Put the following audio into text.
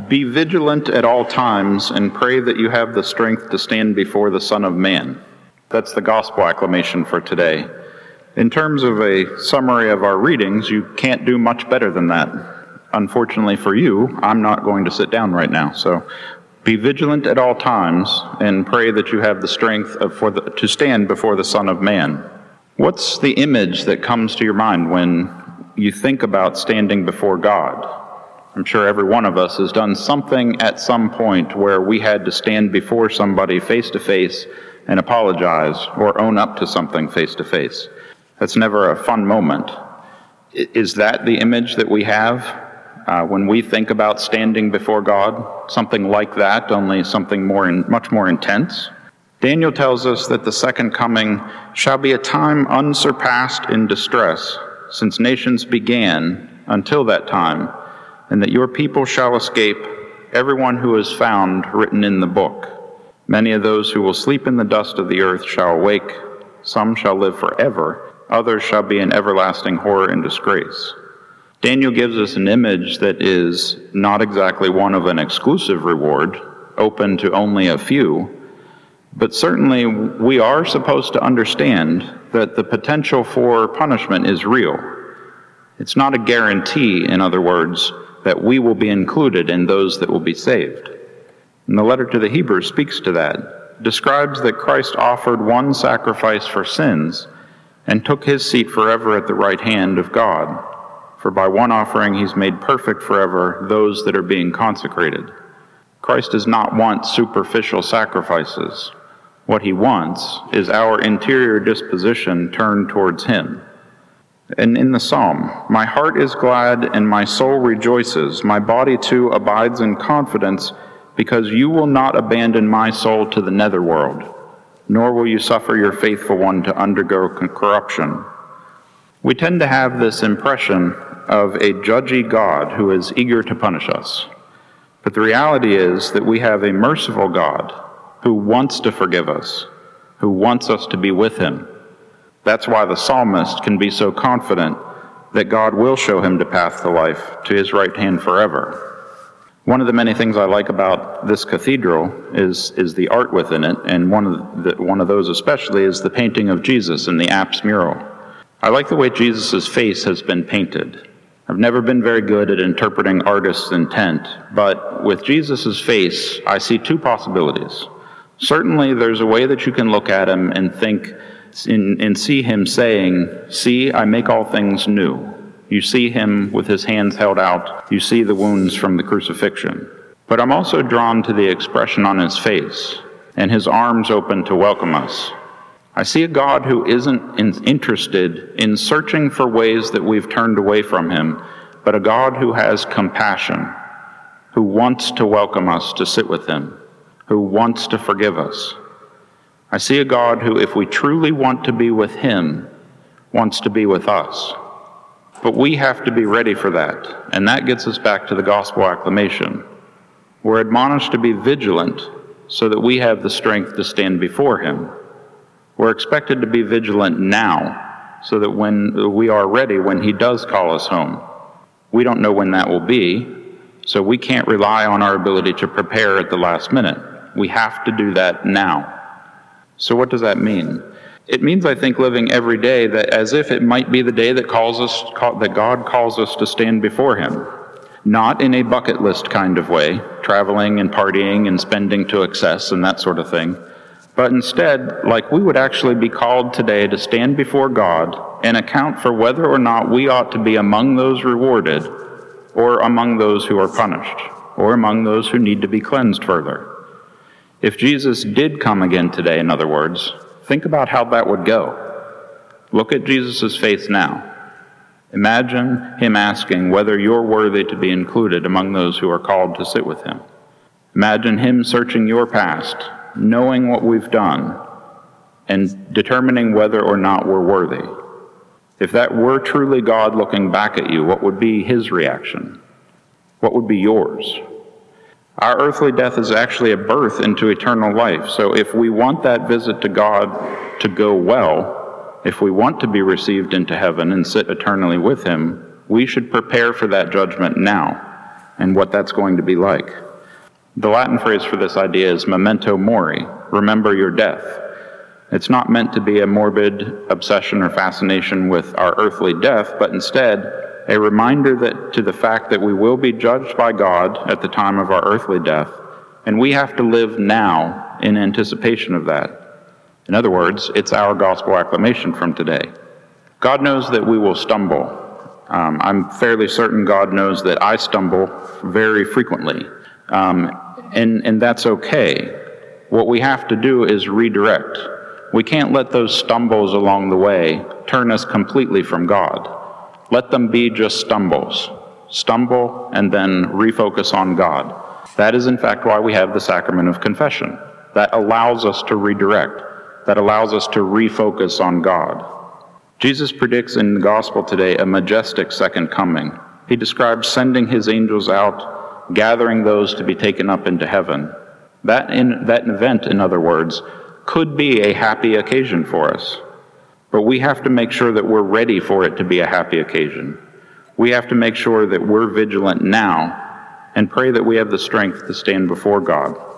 Be vigilant at all times and pray that you have the strength to stand before the Son of Man. That's the gospel acclamation for today. In terms of a summary of our readings, you can't do much better than that. Unfortunately for you, I'm not going to sit down right now. So be vigilant at all times and pray that you have the strength to stand before the Son of Man. What's the image that comes to your mind when you think about standing before God? I'm sure every one of us has done something at some point where we had to stand before somebody face to face and apologize or own up to something face to face. That's never a fun moment. Is that the image that we have when we think about standing before God? Something like that, only something much more intense? Daniel tells us that the second coming shall be a time unsurpassed in distress, since nations began until that time, and that your people shall escape, everyone who is found written in the book. Many of those who will sleep in the dust of the earth shall awake, some shall live forever, others shall be in everlasting horror and disgrace. Daniel gives us an image that is not exactly one of an exclusive reward, open to only a few, but certainly we are supposed to understand that the potential for punishment is real. It's not a guarantee, in other words, that we will be included in those that will be saved. And the letter to the Hebrews speaks to that, describes that Christ offered one sacrifice for sins and took his seat forever at the right hand of God. For by one offering he's made perfect forever those that are being consecrated. Christ does not want superficial sacrifices. What he wants is our interior disposition turned towards him. And in the psalm, my heart is glad and my soul rejoices. My body too abides in confidence, because you will not abandon my soul to the netherworld, nor will you suffer your faithful one to undergo corruption. We tend to have this impression of a judgy God who is eager to punish us. But the reality is that we have a merciful God who wants to forgive us, who wants us to be with him. That's why the psalmist can be so confident that God will show him the path to life, to his right hand forever. One of the many things I like about this cathedral is the art within it, and one of those especially is the painting of Jesus in the apse mural. I like the way Jesus' face has been painted. I've never been very good at interpreting artists' intent, but with Jesus' face, I see two possibilities. Certainly, there's a way that you can look at him and think and see him saying, "See, I make all things new." You see him with his hands held out. You see the wounds from the crucifixion. But I'm also drawn to the expression on his face and his arms open to welcome us. I see a God who isn't interested in searching for ways that we've turned away from him, but a God who has compassion, who wants to welcome us to sit with him, who wants to forgive us. I see a God who, if we truly want to be with him, wants to be with us. But we have to be ready for that, and that gets us back to the gospel acclamation. We're admonished to be vigilant so that we have the strength to stand before him. We're expected to be vigilant now so that when we are ready, when he does call us home. We don't know when that will be, so we can't rely on our ability to prepare at the last minute. We have to do that now. So what does that mean? It means, I think, living every day that as if it might be the day that that God calls us to stand before him. Not in a bucket list kind of way, traveling and partying and spending to excess and that sort of thing, but instead, like we would actually be called today to stand before God and account for whether or not we ought to be among those rewarded, or among those who are punished, or among those who need to be cleansed further. If Jesus did come again today, in other words, think about how that would go. Look at Jesus' face now. Imagine him asking whether you're worthy to be included among those who are called to sit with him. Imagine him searching your past, knowing what we've done, and determining whether or not we're worthy. If that were truly God looking back at you, what would be his reaction? What would be yours? Our earthly death is actually a birth into eternal life. So if we want that visit to God to go well, if we want to be received into heaven and sit eternally with him, we should prepare for that judgment now. and what that's going to be like. The Latin phrase for this idea is memento mori, remember your death. It's not meant to be a morbid obsession or fascination with our earthly death, but instead a reminder to the fact that we will be judged by God at the time of our earthly death, and we have to live now in anticipation of that. In other words, it's our gospel acclamation from today. God knows that we will stumble. I'm fairly certain God knows that I stumble very frequently, and that's okay. What we have to do is redirect. We can't let those stumbles along the way turn us completely from God. Let them be just stumbles. Stumble and then refocus on God. That is in fact why we have the sacrament of confession. That allows us to redirect. That allows us to refocus on God. Jesus predicts in the gospel today a majestic second coming. He describes sending his angels out, gathering those to be taken up into heaven. That event, in other words, could be a happy occasion for us. But we have to make sure that we're ready for it to be a happy occasion. We have to make sure that we're vigilant now and pray that we have the strength to stand before God.